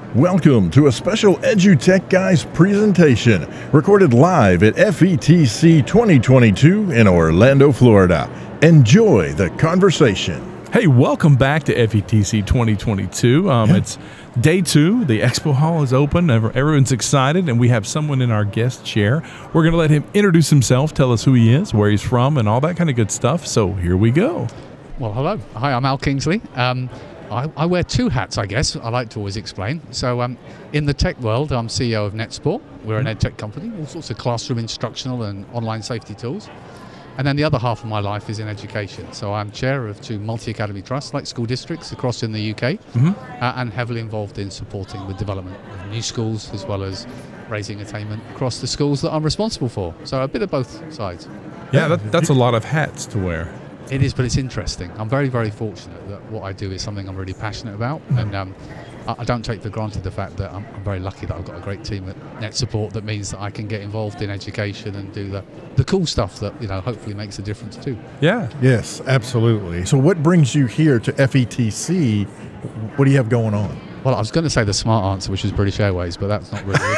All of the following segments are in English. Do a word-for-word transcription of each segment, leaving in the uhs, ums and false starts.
Welcome to a special EduTech Guys presentation recorded live at F E T C twenty twenty-two in Orlando, Florida. Enjoy the conversation. Hey, welcome back to F E T C twenty twenty-two. Um, Yeah. It's day two. The expo hall is open. Ever- Everyone's excited, and we have someone in our guest chair. We're going to let him introduce himself, tell us who he is, where he's from, and all that kind of good stuff. So here we go. Well, hello. Hi, I'm Al Kingsley. Um, I, I wear two hats, I guess. I like to always explain. So um, in the tech world, I'm C E O of NetSport. We're an ed tech company, all sorts of classroom instructional and online safety tools. And then the other half of my life is in education. So I'm chair of two multi-academy trusts, like school districts across in the U K, Mm-hmm. uh, and heavily involved in supporting the development of new schools, as well as raising attainment across the schools that I'm responsible for. So a bit of both sides. Yeah, that, that's a lot of hats to wear. It is, but it's interesting. I'm very, very fortunate that what I do is something I'm really passionate about, and um, I, I don't take for granted the fact that I'm, I'm very lucky that I've got a great team at NetSupport that means that I can get involved in education and do the, the cool stuff that, you know, hopefully makes a difference too. Yeah. Yes, absolutely. So what brings you here to F E T C? What do you have going on? Well, I was going to say the smart answer, which is British Airways, but that's not really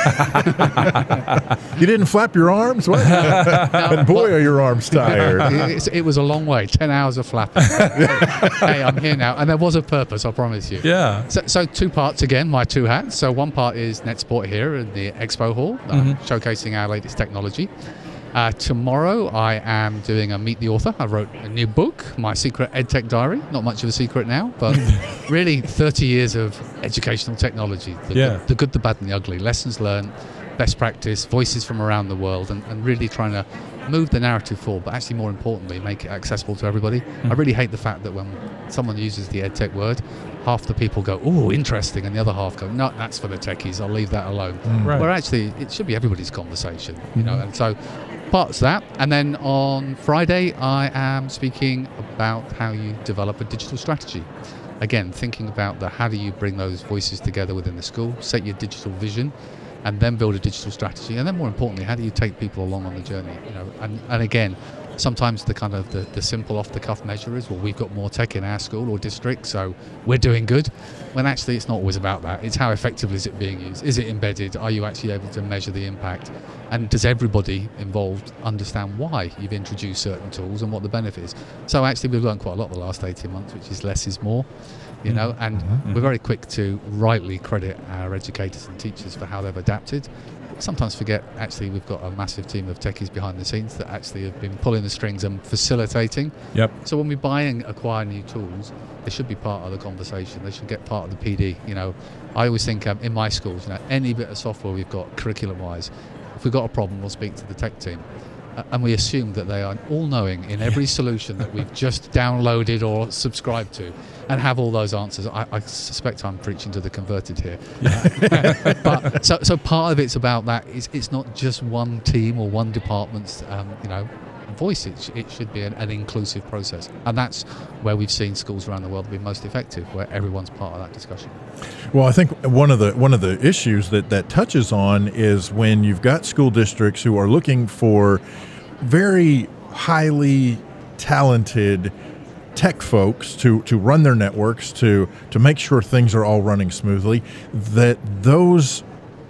it. You didn't flap your arms? What? And boy, are your arms tired. It's, it was a long way, ten hours of flapping. Hey, I'm here now, and there was a purpose, I promise you. Yeah. So, so two parts again, my two hats. So one part is NetSport here in the Expo Hall, uh, Mhm. showcasing our latest technology. Uh, tomorrow I am doing a Meet the Author. I wrote a new book, My Secret EdTech Diary. Not much of a secret now, but really thirty years of educational technology. The, Yeah. the, the good, the bad and the ugly. Lessons learned, best practice, voices from around the world, and, and really trying to move the narrative forward, but actually more importantly, make it accessible to everybody. I really hate the fact that when someone uses the EdTech word, half the people go, "Oh, interesting," and the other half go, "No, that's for the techies. I'll leave that alone." Right. Where actually, it should be everybody's conversation, you know. And so, parts of that. And then on Friday, I am speaking about how you develop a digital strategy. Again, thinking about the how do you bring those voices together within the school, set your digital vision, and then build a digital strategy. And then more importantly, how do you take people along on the journey? You know, and, and again, sometimes the kind of the, the simple off-the-cuff measure is, well, we've got more tech in our school or district, so we're doing good. When actually it's not always about that. It's how effectively is it being used? Is it embedded? Are you actually able to measure the impact? And does everybody involved understand why you've introduced certain tools and what the benefit is? So actually we've learned quite a lot the last eighteen months, which is less is more, you know, and we're very quick to rightly credit our educators and teachers for how they've adapted. Sometimes forget actually we've got a massive team of techies behind the scenes that actually have been pulling the strings and facilitating. Yep. So when we buy and acquire new tools, they should be part of the conversation. They should get part of the P D. You know, I always think um, in my schools, you know, any bit of software we've got curriculum-wise, if we've got a problem, we'll speak to the tech team. Uh, and we assume that they are all-knowing in every solution that we've just downloaded or subscribed to, and have all those answers. I, I suspect I'm preaching to the converted here. Yeah. But so, so part of it's about that. It's, it's not just one team or one department's, um, you know, voice. It, sh- it should be an, an inclusive process, and that's where we've seen schools around the world be most effective, where everyone's part of that discussion. Well, I think one of the one of the issues that that touches on is when you've got school districts who are looking for very highly talented tech folks to to run their networks, to to make sure things are all running smoothly, that those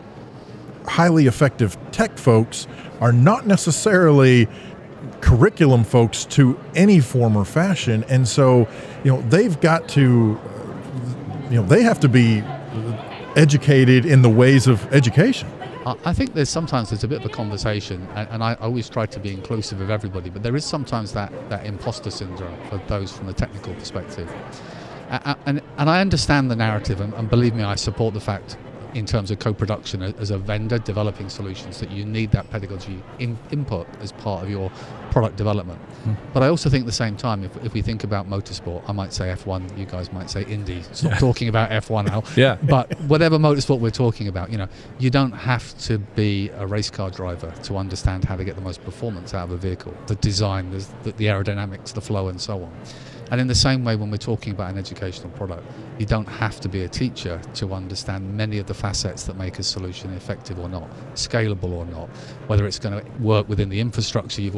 highly effective tech folks are not necessarily curriculum folks to any form or fashion. And so, you know, they've got to, you know, they have to be educated in the ways of education. I I think there's sometimes there's a bit of a conversation, and, and I always try to be inclusive of everybody, but there is sometimes that, that imposter syndrome for those from a technical perspective. Uh, and, and I understand the narrative, and, and believe me, I support the fact in terms of co-production as a vendor developing solutions that you need that pedagogy in, input as part of your product development. Mm. But I also think at the same time, if, if we think about motorsport, I might say F one, you guys might say Indy. Stop yeah. talking about F one now. Yeah. But whatever motorsport we're talking about, you know, you don't have to be a race car driver to understand how to get the most performance out of a vehicle, the design, the, the aerodynamics, the flow, and so on. And in the same way, when we're talking about an educational product, you don't have to be a teacher to understand many of the facets that make a solution effective or not, scalable or not, whether it's going to work within the infrastructure you've already got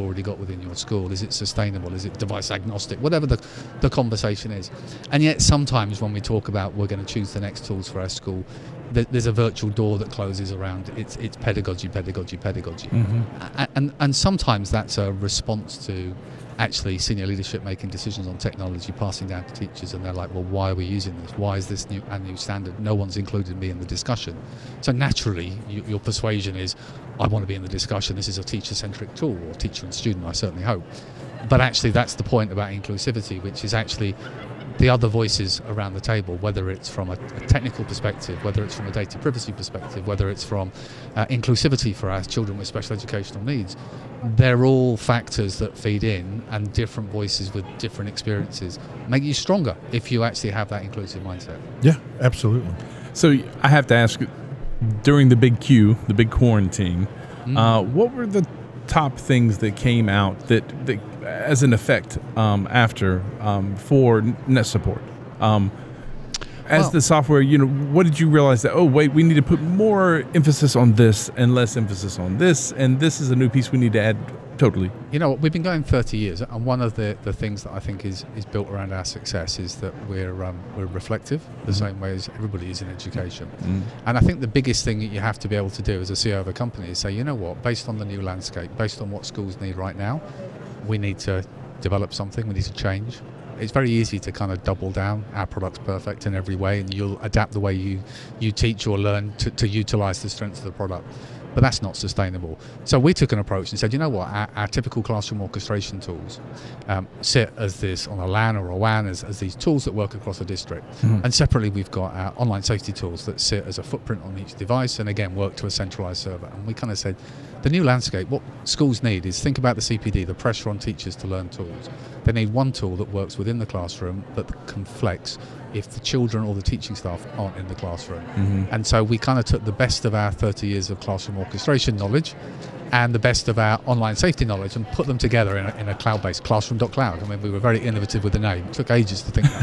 within your school? Is it sustainable? Is it device agnostic? Whatever the, the conversation is. And yet sometimes when we talk about we're going to choose the next tools for our school, th- there's a virtual door that closes around it's it's pedagogy, pedagogy, pedagogy. Mm-hmm. And, and, and sometimes that's a response to actually senior leadership making decisions on technology, passing down to teachers, and they're like, well, why are we using this? Why is this new a new standard? No one's included me in the discussion. So naturally, you, your persuasion is, I want to be in the discussion. This is a teacher-centric tool, or teacher and student, I certainly hope. But actually, that's the point about inclusivity, which is actually the other voices around the table, whether it's from a, a technical perspective, whether it's from a data privacy perspective, whether it's from uh, inclusivity for our children with special educational needs, they're all factors that feed in, and different voices with different experiences make you stronger if you actually have that inclusive mindset. Yeah, absolutely. So I have to ask, during the big Q, the big quarantine, Mm. uh, what were the top things that came out that, that as an effect um, after um, for Net Support? Um, as Well- the software, you know, what did you realize that, oh, wait, we need to put more emphasis on this and less emphasis on this, and this is a new piece we need to add totally? You know, we've been going thirty years, and one of the, the things that I think is, is built around our success is that we're um, we're reflective, the same way as everybody is in education. Mm. And I think the biggest thing that you have to be able to do as a C E O of a company is say, you know what, based on the new landscape, based on what schools need right now, we need to develop something, we need to change. It's very easy to kind of double down, our product's perfect in every way, and you'll adapt the way you, you teach or learn to, to utilize the strengths of the product. But that's not sustainable. So we took an approach and said, you know what, our, our typical classroom orchestration tools um, sit as this on a LAN or a WAN as, as these tools that work across a district. Mhm. And separately, we've got our online safety tools that sit as a footprint on each device and again work to a centralized server. And we kind of said, the new landscape, what schools need is think about the C P D, the pressure on teachers to learn tools. They need one tool that works within the classroom that can flex if the children or the teaching staff aren't in the classroom. Mhm. And so we kind of took the best of our thirty years of classroom orchestration knowledge and the best of our online safety knowledge and put them together in a, in a cloud-based classroom dot cloud. I mean, we were very innovative with the name. It took ages to think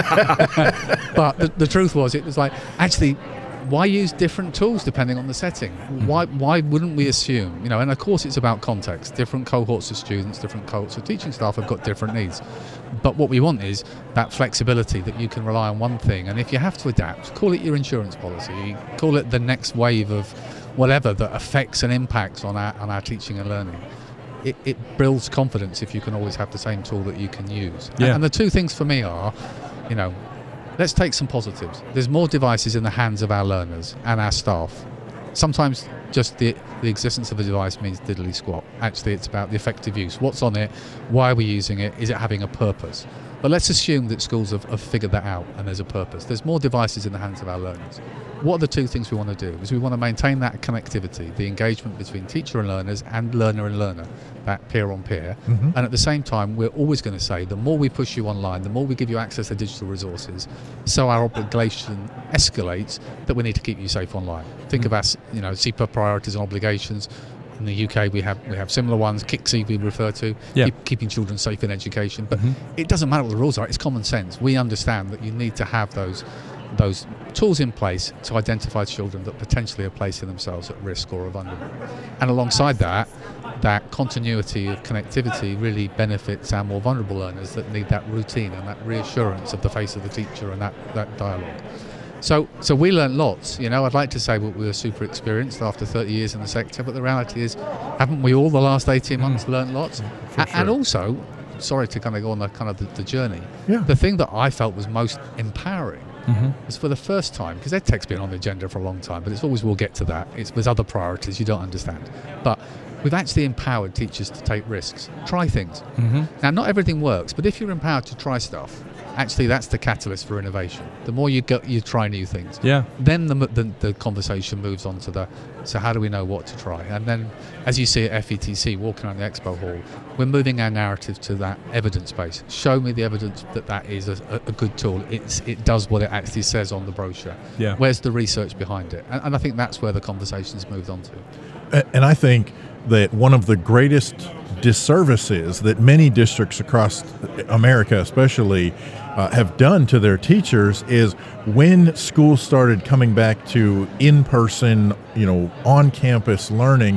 that up. But the, the truth was, it was like, actually, why use different tools depending on the setting? Why why wouldn't we assume, you know, and of course it's about context. Different cohorts of students, different cohorts of teaching staff have got different needs. But what we want is that flexibility that you can rely on one thing. And if you have to adapt, call it your insurance policy, call it the next wave of whatever that affects and impacts on our, on our teaching and learning. It, it builds confidence if you can always have the same tool that you can use. Yeah. And, and the two things for me are, you know, let's take some positives. There's more devices in the hands of our learners and our staff. Sometimes just the, the existence of a device means diddly squat. Actually, it's about the effective use. What's on it? Why are we using it? Is it having a purpose? But let's assume that schools have, have figured that out and there's a purpose. There's more devices in the hands of our learners. What are the two things we want to do? Is we want to maintain that connectivity, the engagement between teacher and learners and learner and learner, that peer on peer. Mhm. And at the same time, we're always going to say, the more we push you online, the more we give you access to digital resources, so our obligation escalates that we need to keep you safe online. Think of our, you know, C P A priorities and obligations. In the U K, we have we have similar ones. K I C S I we refer to, Yeah. keep, keeping children safe in education. But Mhm. it doesn't matter what the rules are. It's common sense. We understand that you need to have those those tools in place to identify children that potentially are placing themselves at risk or are vulnerable. And alongside that, that continuity of connectivity really benefits our more vulnerable learners that need that routine and that reassurance of the face of the teacher and that, that dialogue. So, so we learned lots. You know, I'd like to say we were super experienced after thirty years in the sector, but the reality is, haven't we all the last eighteen months learned lots? For A- And sure. also, sorry to kind of go on the kind of the, the journey. Yeah. The thing that I felt was most empowering Mhm. was for the first time, because EdTech's been on the agenda for a long time, but it's always we'll get to that. It's there's other priorities you don't understand, but we've actually empowered teachers to take risks, try things. Mhm. Now, not everything works, but if you're empowered to try stuff, actually that's the catalyst for innovation. The more you go, you try new things. Yeah. Then the, the the conversation moves on to the, so how do we know what to try? And then, as you see at F E T C, walking around the expo hall, we're moving our narrative to that evidence base. Show me the evidence that that is a, a good tool. It's, it does what it actually says on the brochure. Yeah. Where's the research behind it? And, and I think that's where the conversation's moved on to. A- And I think that one of the greatest disservices that many districts across America, especially, uh, have done to their teachers is when schools started coming back to in-person, you know, on-campus learning,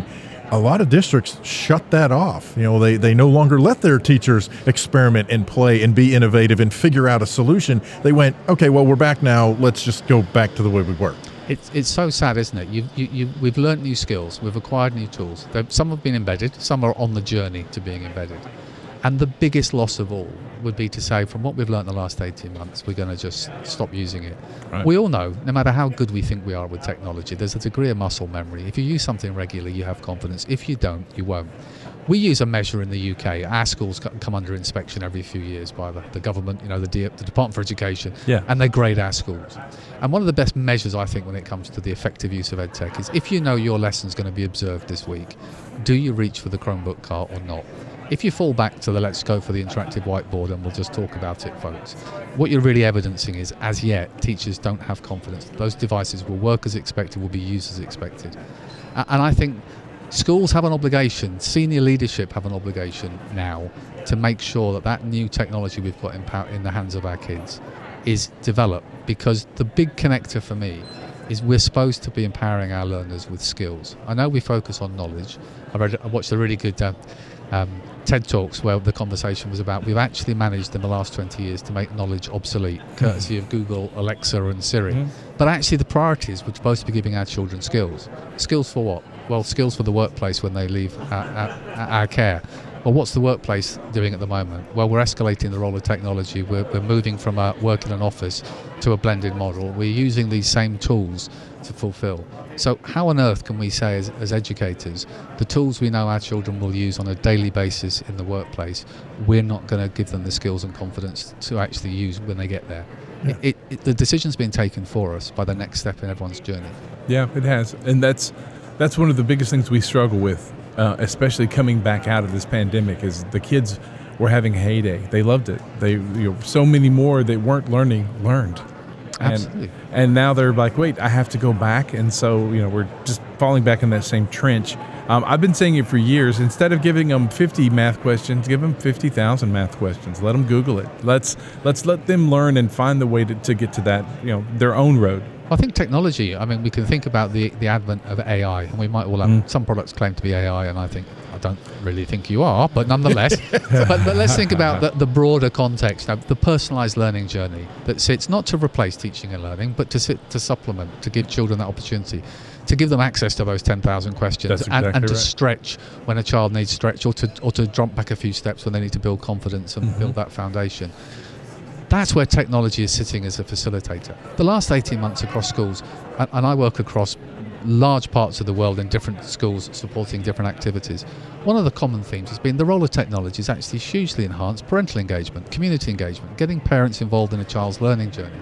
a lot of districts shut that off. You know, they, they no longer let their teachers experiment and play and be innovative and figure out a solution. They went, okay, well, we're back now. Let's just go back to the way we were. It's it's so sad, isn't it? You, you, you, we've learned new skills. We've acquired new tools. They've, some have been embedded. Some are on the journey to being embedded. And the biggest loss of all would be to say, from what we've learned the last eighteen months, we're going to just stop using it. Right. We all know, no matter how good we think we are with technology, there's a degree of muscle memory. If you use something regularly, you have confidence. If you don't, you won't. We use a measure in the U K. Our schools come under inspection every few years by the, the government, you know, the, D- the Department for Education, yeah. and they grade our schools. And one of the best measures, I think, when it comes to the effective use of EdTech is if you know your lesson's going to be observed this week, do you reach for the Chromebook cart or not? If you fall back to the let's go for the interactive whiteboard and we'll just talk about it, folks, what you're really evidencing is, as yet, teachers don't have confidence. Those devices will work as expected, will be used as expected. And I think schools have an obligation, senior leadership have an obligation now to make sure that that new technology we've got in, power, in the hands of our kids is developed, because the big connector for me is we're supposed to be empowering our learners with skills. I know we focus on knowledge. I, read, I watched a really good uh, um, TED Talks where the conversation was about we've actually managed in the last twenty years to make knowledge obsolete, courtesy of Google, Alexa and Siri. Mm-hmm. But actually the priorities were supposed to be giving our children skills. Skills for what? Well, skills for the workplace when they leave our, our, our care. Well, what's the workplace doing at the moment? Well, we're escalating the role of technology. We're, we're moving from a work in an office to a blended model. We're using these same tools to fulfill. So how on earth can we say as, as educators, the tools we know our children will use on a daily basis in the workplace, we're not going to give them the skills and confidence to actually use when they get there? Yeah. It, it, it, the decision's been taken for us by the next step in everyone's journey. Yeah, it has. And that's that's one of the biggest things we struggle with, uh, especially coming back out of this pandemic, is the kids were having a heyday. They loved it. They, you know, so many more that weren't learning learned. Absolutely. And, and now they're like, wait, I have to go back. And so, you know, we're just falling back in that same trench. Um, I've been saying it for years. Instead of giving them fifty math questions, give them fifty thousand math questions. Let them Google it. Let's let's let them learn and find the way to, to get to that, you know, their own road. I think technology, I mean, we can think about the, the advent of A I, and we might all have, mm. some products claim to be A I, and I think, I don't really think you are, but nonetheless. but, but let's think about the, the broader context, the personalised learning journey that sits not to replace teaching and learning, but to sit to supplement, to give children that opportunity, to give them access to those ten thousand questions, That's exactly and, and to right. stretch when a child needs stretch, or to, or to jump back a few steps when they need to build confidence and mm-hmm. build that foundation. That's where technology is sitting as a facilitator. The last eighteen months across schools, and, and I work across large parts of the world in different schools supporting different activities, one of the common themes has been the role of technology is actually hugely enhanced parental engagement, community engagement, getting parents involved in a child's learning journey.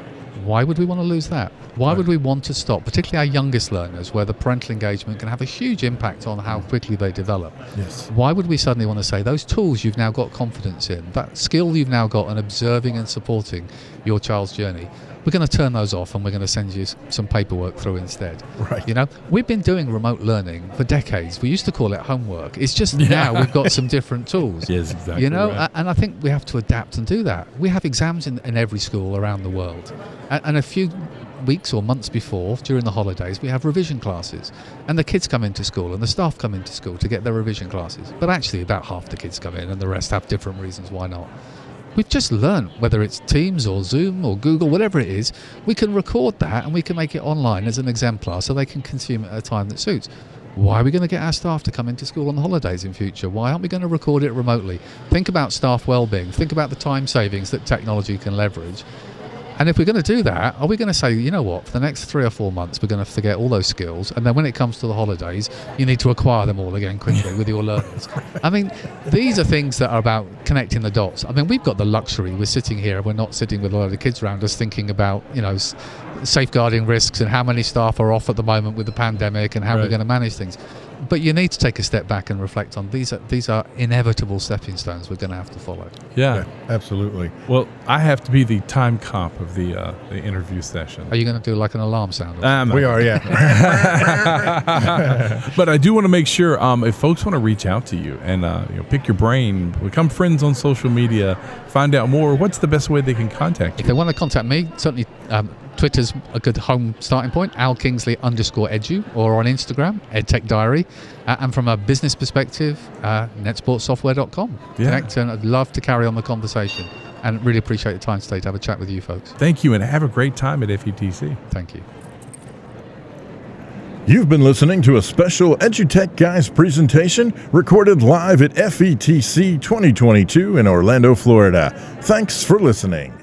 Why would we want to lose that? Why right. would we want to stop, particularly our youngest learners, where the parental engagement can have a huge impact on how quickly they develop? Yes. Why would we suddenly want to say those tools you've now got confidence in, that skill you've now got in observing and supporting your child's journey, we're going to turn those off and we're going to send you some paperwork through instead. Right. You know, we've been doing remote learning for decades. We used to call it homework. It's just yeah. now we've got some different tools. Yes, exactly. You know, right. and I think we have to adapt and do that. We have exams in, in every school around the world. And, and a few weeks or months before, during the holidays, we have revision classes. And the kids come into school and the staff come into school to get their revision classes. But actually about half the kids come in and the rest have different reasons why not. We've just learned, whether it's Teams or Zoom or Google, whatever it is, we can record that and we can make it online as an exemplar so they can consume it at a time that suits. Why are we going to get our staff to come into school on holidays in future? Why aren't we going to record it remotely? Think about staff well-being. Think about the time savings that technology can leverage. And if we're going to do that, are we going to say, you know what, for the next three or four months, we're going to forget all those skills, and then when it comes to the holidays, you need to acquire them all again quickly with your learners? I mean, these are things that are about connecting the dots. I mean, we've got the luxury, we're sitting here, we're not sitting with a lot of kids around us thinking about, you know, s- safeguarding risks and how many staff are off at the moment with the pandemic and how right. we're going to manage things. But you need to take a step back and reflect on these are these are inevitable stepping stones we're going to have to follow. Yeah. Yeah, absolutely. Well, I have to be the time cop of the uh, the interview session. Are you going to do like an alarm sound? Um, We are, yeah. But I do want to make sure um, if folks want to reach out to you and uh, you know, pick your brain, become friends on social media, find out more, what's the best way they can contact you? If they want to contact me, certainly um, Twitter's a good home starting point, Al Kingsley underscore edu, or on Instagram, EdTech Diary. Uh, and from a business perspective, uh, netsport software dot com. Yeah. Connect, and I'd love to carry on the conversation. And really appreciate the time today to have a chat with you folks. Thank you, and have a great time at F E T C. Thank you. You've been listening to a special EduTech Guys presentation recorded live at F E T C twenty twenty-two in Orlando, Florida. Thanks for listening.